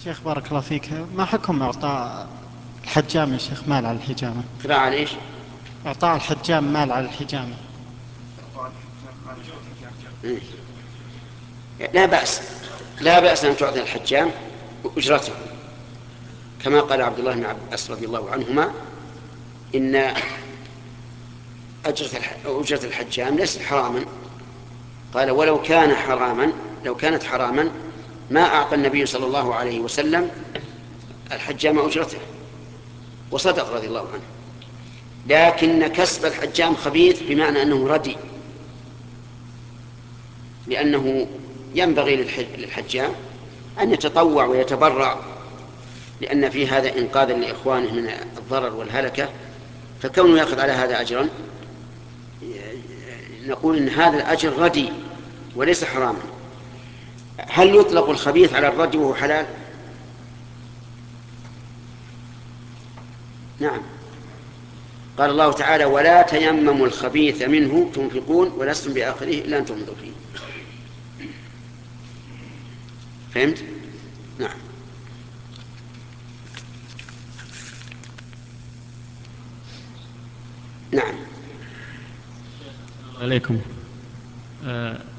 شيخ بارك الله فيك، ما حكم إعطاء الحجام يا شيخ مال على الحجامة؟ قراءة على إيش؟ إعطاء الحجام مال على الحجامة. مم. لا بأس، لا بأس أن تعطي الحجام أجرته، كما قال عبد الله بن عباس رضي الله عنهما إن أجرة الحجام ليست حراما. قال ولو كان حراما، لو كانت حراما ما أعطى النبي صلى الله عليه وسلم الحجام أجرته، وصدق رضي الله عنه. لكن كسب الحجام خبيث بمعنى أنه ردي، لأنه ينبغي للحجام أن يتطوع ويتبرع، لأن في هذا إنقاذا لإخوانه من الضرر والهلكة، فكونه يأخذ على هذا أجرا نقول إن هذا الأجر ردي وليس حراما. هل يطلق الخبيث على الردي وهو حلال؟ نعم، قال الله تعالى ولا تيمموا الخبيث منه تنفقون ولستم بآخره إلا أن تغمضوا فيه. فهمت؟ نعم. نعم. عليكم.